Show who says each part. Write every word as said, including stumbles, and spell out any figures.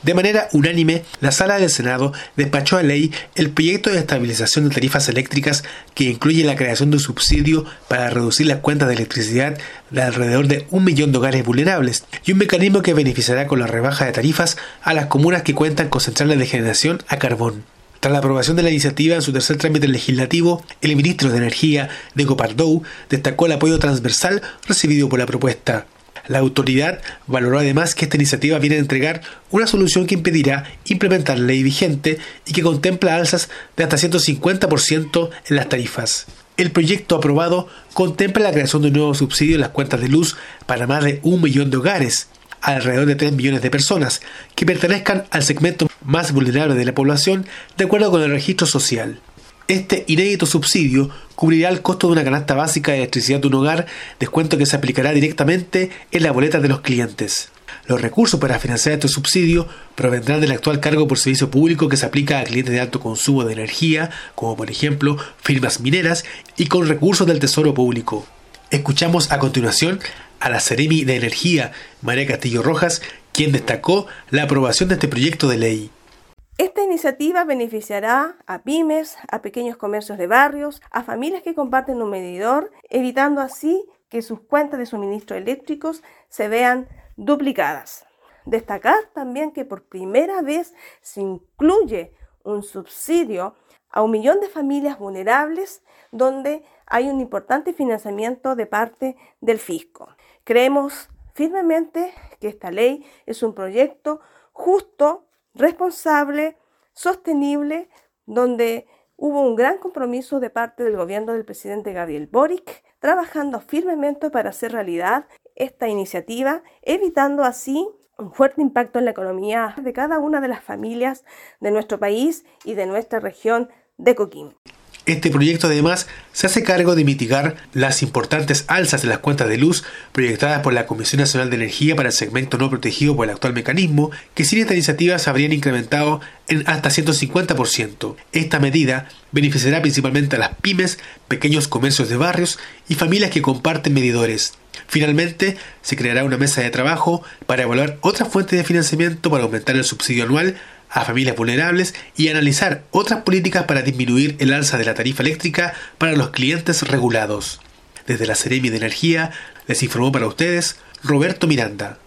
Speaker 1: De manera unánime, la Sala del Senado despachó a ley el proyecto de estabilización de tarifas eléctricas que incluye la creación de un subsidio para reducir las cuentas de electricidad de alrededor de un millón de hogares vulnerables y un mecanismo que beneficiará con la rebaja de tarifas a las comunas que cuentan con centrales de generación a carbón. Tras la aprobación de la iniciativa en su tercer trámite legislativo, el ministro de Energía, Diego Pardow, destacó el apoyo transversal recibido por la propuesta. La autoridad valoró además que esta iniciativa viene a entregar una solución que impedirá implementar la ley vigente y que contempla alzas de hasta ciento cincuenta por ciento en las tarifas. El proyecto aprobado contempla la creación de un nuevo subsidio en las cuentas de luz para más de un millón de hogares, alrededor de tres millones de personas, que pertenezcan al segmento más vulnerable de la población de acuerdo con el registro social. Este inédito subsidio cubrirá el costo de una canasta básica de electricidad de un hogar, descuento que se aplicará directamente en las boletas de los clientes. Los recursos para financiar este subsidio provendrán del actual cargo por servicio público que se aplica a clientes de alto consumo de energía, como por ejemplo firmas mineras, y con recursos del Tesoro Público. Escuchamos a continuación a la Seremi de Energía, María Castillo Rojas, quien destacó la aprobación de este proyecto de ley.
Speaker 2: Esta iniciativa beneficiará a pymes, a pequeños comercios de barrios, a familias que comparten un medidor, evitando así que sus cuentas de suministros eléctricos se vean duplicadas. Destacar también que por primera vez se incluye un subsidio a un millón de familias vulnerables donde hay un importante financiamiento de parte del fisco. Creemos firmemente que esta ley es un proyecto justo, responsable, sostenible, donde hubo un gran compromiso de parte del gobierno del presidente Gabriel Boric, trabajando firmemente para hacer realidad esta iniciativa, evitando así un fuerte impacto en la economía de cada una de las familias de nuestro país y de nuestra región de Coquimbo.
Speaker 1: Este proyecto además se hace cargo de mitigar las importantes alzas de las cuentas de luz proyectadas por la Comisión Nacional de Energía para el segmento no protegido por el actual mecanismo, que sin esta iniciativa se habrían incrementado en hasta ciento cincuenta por ciento. Esta medida beneficiará principalmente a las pymes, pequeños comercios de barrios y familias que comparten medidores. Finalmente, se creará una mesa de trabajo para evaluar otras fuentes de financiamiento para aumentar el subsidio anual a familias vulnerables y analizar otras políticas para disminuir el alza de la tarifa eléctrica para los clientes regulados. Desde la Seremi de Energía les informó para ustedes Roberto Miranda.